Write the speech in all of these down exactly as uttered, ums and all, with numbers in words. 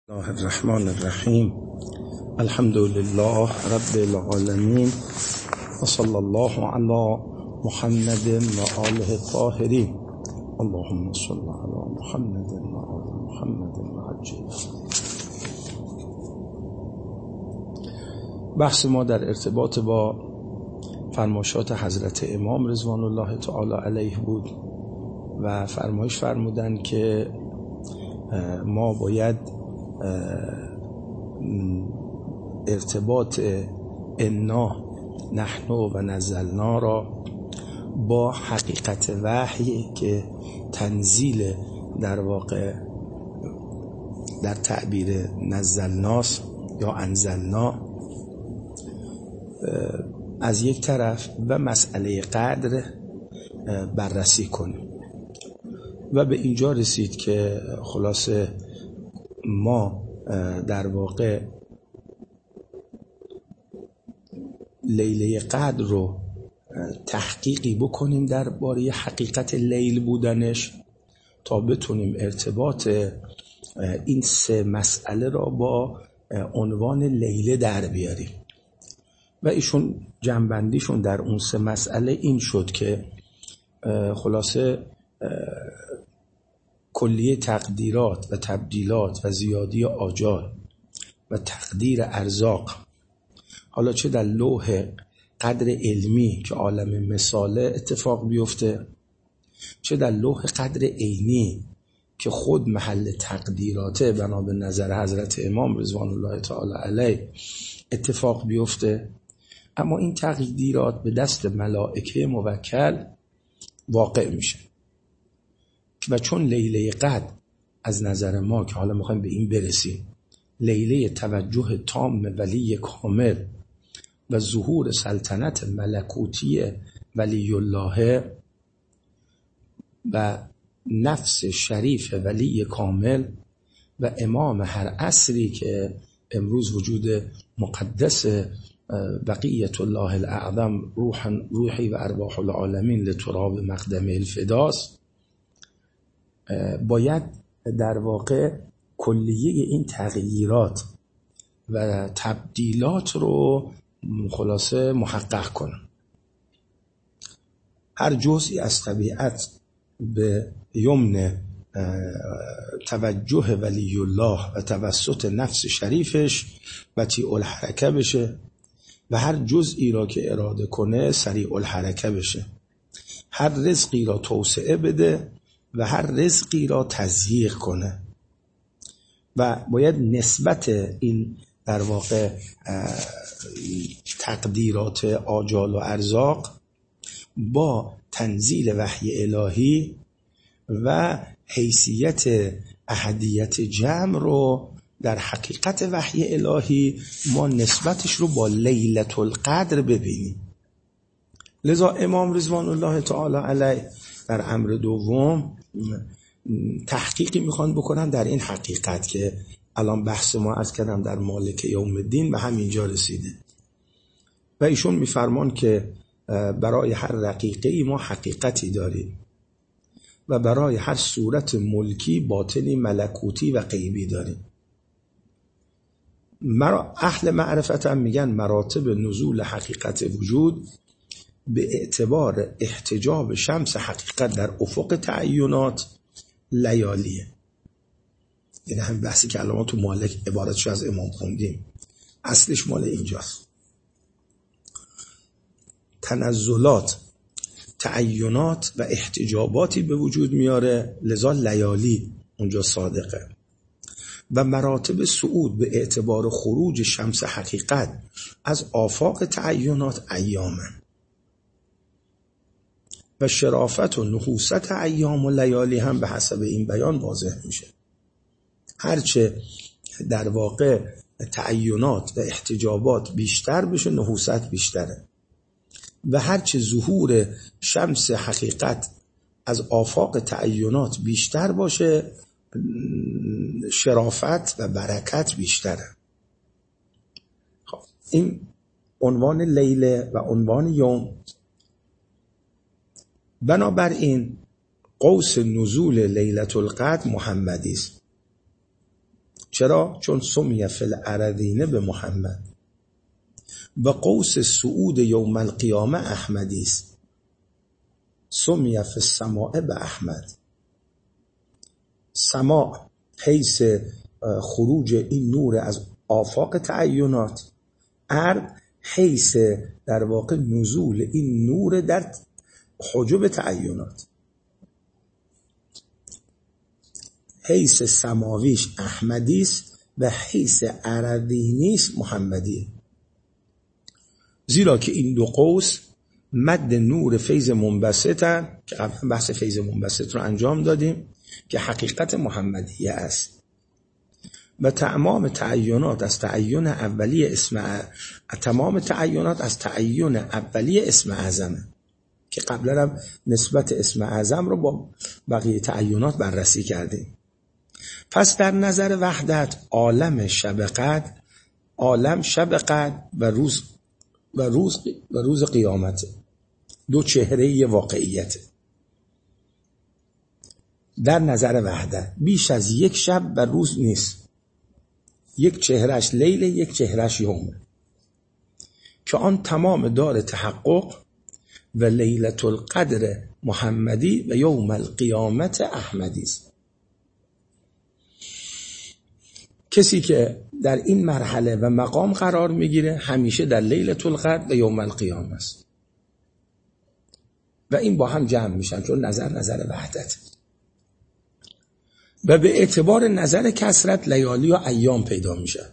الله الرحمن الرحیم. الحمد لله رب العالمین و صلی الله علی محمد و آله الطاهرین. اللهم صل علی محمد و آل محمد و عجل. بحث ما در ارتباط با فرمایشات حضرت امام رضوان الله تعالی علیه بود و فرمایش فرمودند که ما باید ارتباط انا نحن و نزلنا را با حقیقت وحی که تنزیل در واقع در تعبیر نزلناست یا انزلنا از یک طرف و مسئله قدر بررسی کنیم و به اینجا رسید که خلاصه ما در واقع لیله قدر رو تحقیقی بکنیم درباره حقیقت لیل بودنش تا بتونیم ارتباط این سه مسئله را با عنوان لیله در بیاریم. و ایشون جنبندیشون در اون سه مسئله این شد که خلاصه کلیه تقدیرات و تبدیلات و زیادی آجال و تقدیر ارزاق، حالا چه در لوح قدر علمی که عالم مثاله اتفاق بیفته، چه در لوح قدر عینی که خود محل تقدیراته بنا به نظر حضرت امام رضوان الله تعالی علیه اتفاق بیفته، اما این تقدیرات به دست ملائکه موکل واقع میشه. و چون لیله قدر از نظر ما که حالا میخوایم به این برسیم لیله توجه تام ولی کامل و ظهور سلطنت ملکوتی ولی الله و نفس شریف ولی کامل و امام هر عصری که امروز وجود مقدس بقیت الله الاعظم روحا روحی و ارواح العالمین لتراب مقدم الفداس، باید در واقع کلیه این تغییرات و تبدیلات رو خلاصه محقق کنم. هر جزئی از طبیعت به یمن توجه ولی الله و توسط نفس شریفش بطیء الحرکه بشه و هر جزئی را که اراده کنه سریع الحرکه بشه، هر رزقی را توسعه بده و هر رزقی را تضییق کنه و باید نسبت این در واقع تقدیرات آجال و ارزاق با تنزیل وحی الهی و حیثیت احدیت جمع رو در حقیقت وحی الهی ما نسبتش رو با لیلة القدر ببینیم. لذا امام رضوان الله تعالی علیه در امر دوم تحقیقی میخوان بکنن در این حقیقت که الان بحث ما عرض کردم در مالک یوم الدین به همینجا رسیده و ایشون میفرمان که برای هر رقیقه ای ما حقیقتی داریم و برای هر صورت ملکی باطنی ملکوتی و غیبی داریم. اهل معرفت هم میگن مراتب نزول حقیقت وجود به اعتبار احتجاب شمس حقیقت در افق تعینات لیالیه. این هم بحثی که علامات تو مالک عبارتش از امام خوندیم اصلش مال اینجاست. تنزلات تعینات و احتجاباتی به وجود میاره، لذا لیالی اونجا صادقه. و مراتب صعود به اعتبار خروج شمس حقیقت از آفاق تعینات ایامه و شرافت و نحوست ایام و لیالی هم به حسب این بیان واضح میشه. هرچه در واقع تعینات و احتجابات بیشتر بشه نحوست بیشتره و هرچه ظهور شمس حقیقت از آفاق تعینات بیشتر باشه شرافت و برکت بیشتره. خب این عنوان لیله و عنوان یوم. بنابراین قوس نزول لیلة القدر محمدی است. چرا؟ چون سمی فی الارضین به محمد به قوس صعود یوم القیامه احمدی است. سمی فی السماء به احمد. سماع حیث خروج این نور از آفاق تعینات، ارض حیث در واقع نزول این نور در حجب تعینات. حیث سماویش احمدیست و حیث ارضینیش محمدیه. زیرا که این دو قوس مد نور فیض منبسطن که قبلا بحث فیض منبسط رو انجام دادیم که حقیقت محمدیه است و تمام تعینات از تعین اولی اسم ا... تمام تعینات از تعین اولی اسم اعظمه که قبلا هم نسبت اسم اعظم رو با بقیه تعینات بررسی کردیم. پس در نظر وحدت عالم شب قدر، عالم شب قدر و روز و روز و روز قیامت دو چهره واقعیت. در نظر وحدت بیش از یک شب و روز نیست، یک چهرش لیل، یک چهرش یوم، که آن تمام دار تحقق و لیلة القدر محمدی و یوم القیامت احمدی است. کسی که در این مرحله و مقام قرار میگیره همیشه در لیلة القدر و یوم القیامه است و این با هم جمع میشن چون نظر نظر وحدت و به اعتبار نظر کثرت لیالی و ایام پیدا میشه.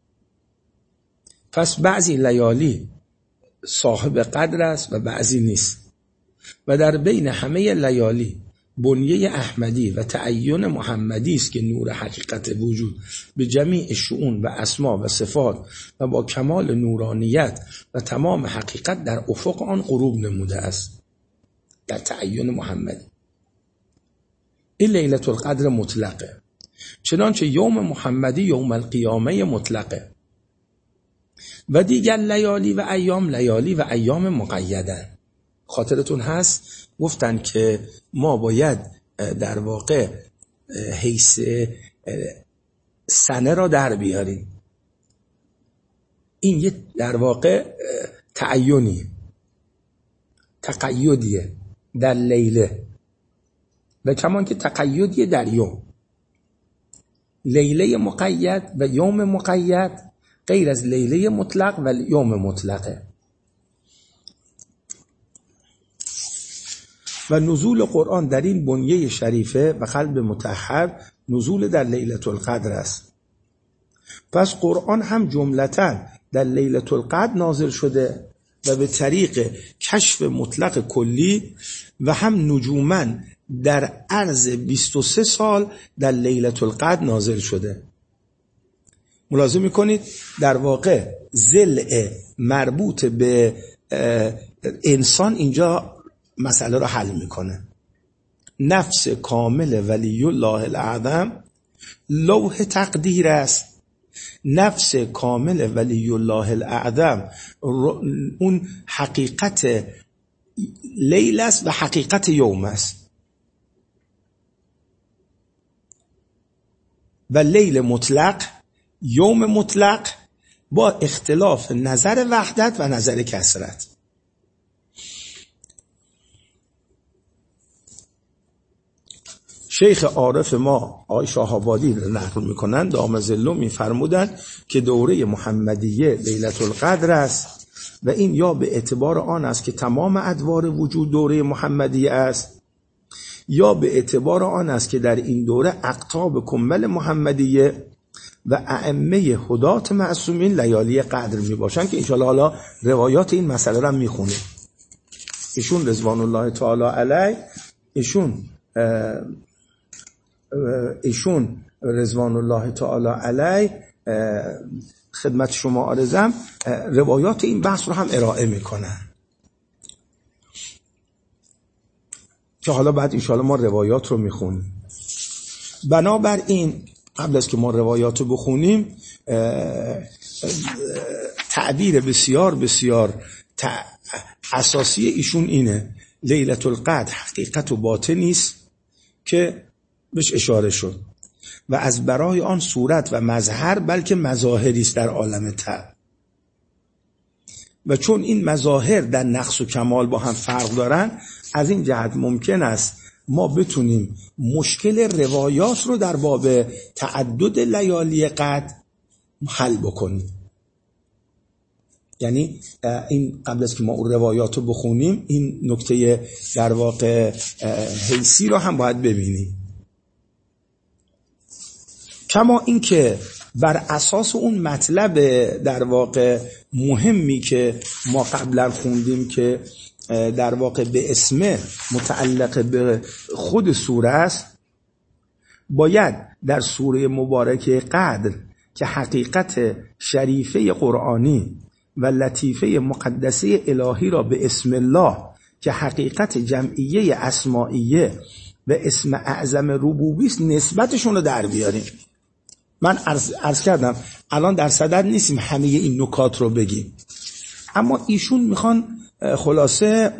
پس بعضی لیالی صاحب قدر است و بعضی نیست و در بین همه لیالی بنیه احمدی و تعین محمدی است که نور حقیقت وجود به جمیع شؤون و اسما و صفات و با کمال نورانیت و تمام حقیقت در افق آن غروب نموده است در تعین محمدی. این لیلة القدر مطلقه، چنانچه یوم محمدی یوم القیامه مطلقه و دیگر لیالی و ایام لیالی و ایام مقیدن. خاطرتون هست گفتن که ما باید در واقع حیث سنه را در بیاریم. این یه در واقع تعینی تقیدیه در لیله و کمان که تقیدیه در یوم. لیله مقید و یوم مقید غیر از لیله مطلق و یوم مطلقه. و نزول قرآن در این بنیه شریفه و قلب مطهر نزول در لیلة القدر است. پس قرآن هم جملتاً در لیلة القدر نازل شده و به طریق کشف مطلق کلی و هم نجوماً در عرض بیست و سه سال در لیلة القدر نازل شده. ملاحظه میکنید در واقع ضلع مربوط به انسان اینجا مسئله را حل میکنه. نفس کامل ولی الله الاعظم لوح تقدیر است. نفس کامل ولی الله الاعظم اون حقیقت لیل است و حقیقت یوم است و لیل مطلق یوم مطلق با اختلاف نظر وحدت و نظر کثرت. شیخ عارف ما آقای شاه آبادی نقل میکنن دام ظله میفرمودند که دوره محمدیه لیلة القدر است و این یا به اعتبار آن است که تمام ادوار وجود دوره محمدیه است یا به اعتبار آن است که در این دوره اقطاب کمل محمدیه و ائمه هدات معصومین لیالی قدر می باشن که انشاءالله حالا روایات این مسئله را می خونیم. ایشون رضوان الله تعالی علیه ایشون ایشون رضوان الله تعالی علیه خدمت شما عرضم روایات این بحث رو هم ارائه میکنن که حالا بعد انشاءالله ما روایات رو میخونیم. بنابراین قبل از که ما روایات رو بخونیم تعبیر بسیار بسیار اساسی ایشون اینه لیلة القدر حقیقت و باطنی است که بهش اشاره شد و از برای آن صورت و مظهر بلکه مظاهری است در عالم طبع. و چون این مظاهر در نقص و کمال با هم فرق دارن، از این جهت ممکن است ما بتونیم مشکل روایات رو در باب تعدد لیالی قدر حل بکنیم. یعنی این قبل از که ما اون روایات رو بخونیم، این نکته در واقع حیثی رو هم باید ببینیم. کما این که بر اساس اون مطلب در واقع مهمی که ما قبلا خوندیم که در واقع به اسم متعلق به خود سوره است، باید در سوره مبارکه قدر که حقیقت شریفه قرآنی و لطیفه مقدسه الهی را به اسم الله که حقیقت جمعیه اسمائیه و اسم اعظم ربوبی است نسبتشون رو در بیاریم. من عرض, عرض کردم الان در صدد نیستیم همه این نکات رو بگیم، اما ایشون میخوان خلاصه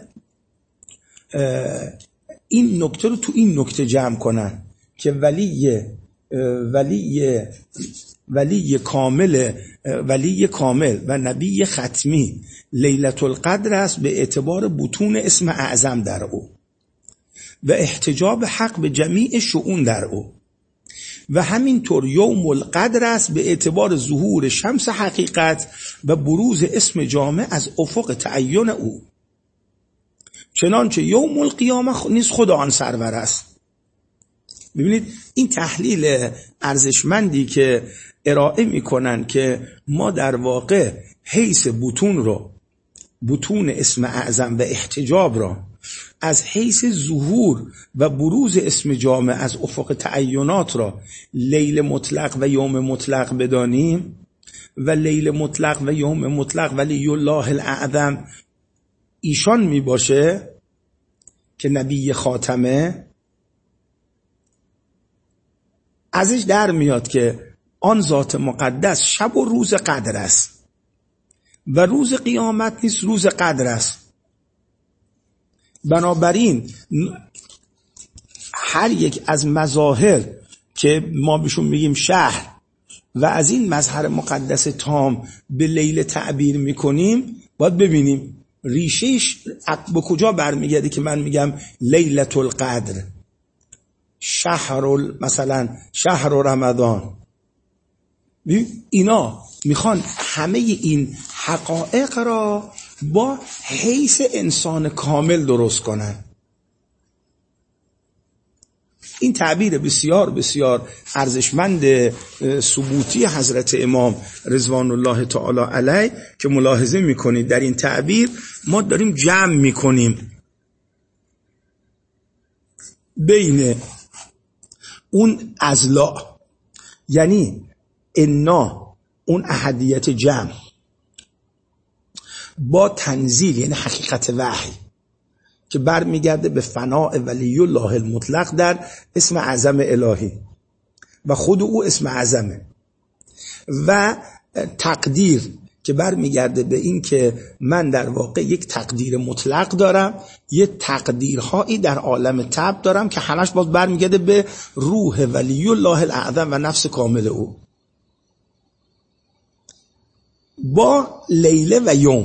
این نکته رو تو این نکته جمع کنن که ولی ولی ولی کامل ولی کامل و نبی ختمی لیلة القدر است به اعتبار بطون اسم اعظم در او و احتجاب حق به جمیع شؤون در او، و همینطور یوم القدر است به اعتبار ظهور شمس حقیقت و بروز اسم جامع از افق تعین او، چنانچه یوم القیامه نیز خود آن سرور است. ببینید این تحلیل ارزشمندی که ارائه میکنن که ما در واقع حیث بطون رو، بطون اسم اعظم و احتجاب را از حیث ظهور و بروز اسم جامع از افق تعینات را لیل مطلق و یوم مطلق بدانیم و لیل مطلق و یوم مطلق ولی الله الاعظم ایشان می باشه که نبی خاتمه، ازش در میاد که آن ذات مقدس شب و روز قدر است و روز قیامت نیست، روز قدر است. بنابراین هر یک از مظاهر که ما بهشون میگیم شهر و از این مظهر مقدس تام به لیل تعبیر میکنیم، باید ببینیم ریشهش به کجا برمیگرده که من میگم لیلة القدر، شهر مثلا شهر رمضان. اینا میخوان همه این حقایق را با حیث انسان کامل درست کنن. این تعبیر بسیار بسیار ارزشمند ثبوتی حضرت امام رضوان الله تعالی علیه که ملاحظه میکنید در این تعبیر ما داریم جمع میکنیم بین اون اضلاع، یعنی انا اون احدیت جمع با تنزیل یعنی حقیقت وحی که برمیگرده به فناء ولی الله المطلق در اسم اعظم الهی و خود او اسم اعظمه، و تقدیر که برمیگرده به این که من در واقع یک تقدیر مطلق دارم، یک تقدیرهایی در عالم طبع دارم که همش باز برمیگرده به روح ولی الله الاعظم و نفس کامل او، با لیله و یوم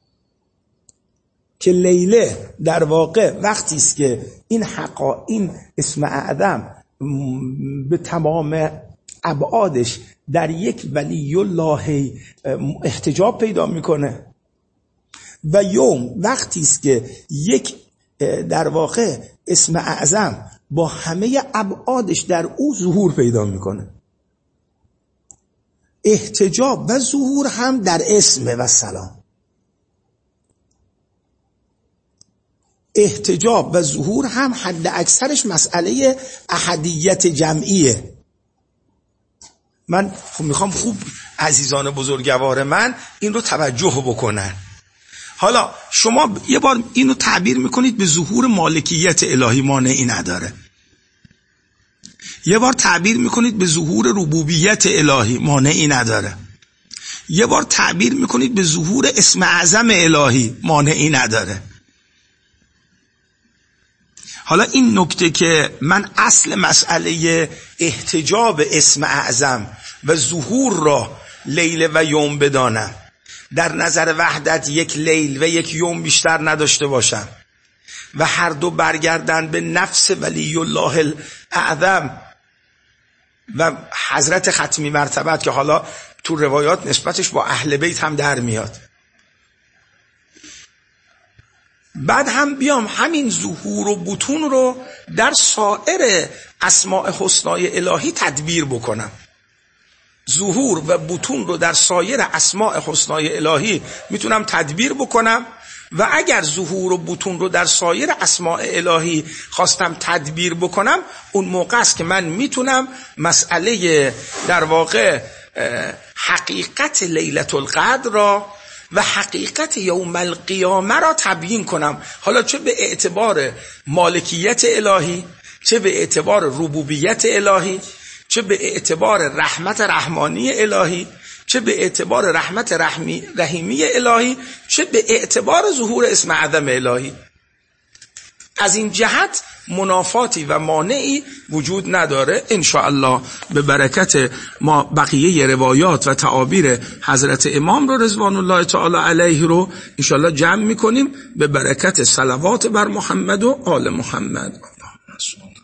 که لیله در واقع وقتی است که این حقا این اسم اعظم به تمام ابعادش در یک ولی الله احتجاب پیدا میکنه، و یوم وقتی است که یک در واقع اسم اعظم با همه ابعادش در او ظهور پیدا میکنه. احتجاب و ظهور هم در اسم و سلام. احتجاب و ظهور هم حد اکثرش مسئله احدیت جمعیه. من میخوام خوب عزیزان بزرگوار من این رو توجه بکنن. حالا شما یه بار اینو تعبیر میکنید به ظهور مالکیت الهی، مانعی نداره. یه بار تعبیر میکنید به ظهور ربوبیت الهی، مانعی نداره. یه بار تعبیر میکنید به ظهور اسم اعظم الهی، مانعی نداره. حالا این نکته که من اصل مسئله احتجاب اسم اعظم و ظهور را لیل و یوم بدانم، در نظر وحدت یک لیل و یک یوم بیشتر نداشته باشم و هر دو برگردن به نفس ولی الله الاعظم و حضرت ختمی مرتبت که حالا تو روایات نسبتش با اهل بیت هم در میاد. بعد هم بیام همین ظهور و بطون رو در سایر اسماء حسنای الهی تدبیر بکنم. ظهور و بطون رو در سایر اسماء حسنای الهی میتونم تدبیر بکنم و اگر ظهور و بطون رو در سایر اسماء الهی خواستم تدبیر بکنم، اون موقع است که من میتونم مسئله در واقع حقیقت لیلة القدر را و حقیقت یوم القیامه را تبیین کنم، حالا چه به اعتبار مالکیت الهی، چه به اعتبار ربوبیت الهی، چه به اعتبار رحمت رحمانی الهی، چه به اعتبار رحمت رحمی رحیمی الهی، چه به اعتبار ظهور اسم اعظم الهی. از این جهت منافاتی و مانعی وجود نداره. انشاءالله به برکت ما بقیه روایات و تعابیر حضرت امام رو رضوان الله تعالی علیه رو انشاءالله جمع میکنیم به برکت صلوات بر محمد و آل محمد.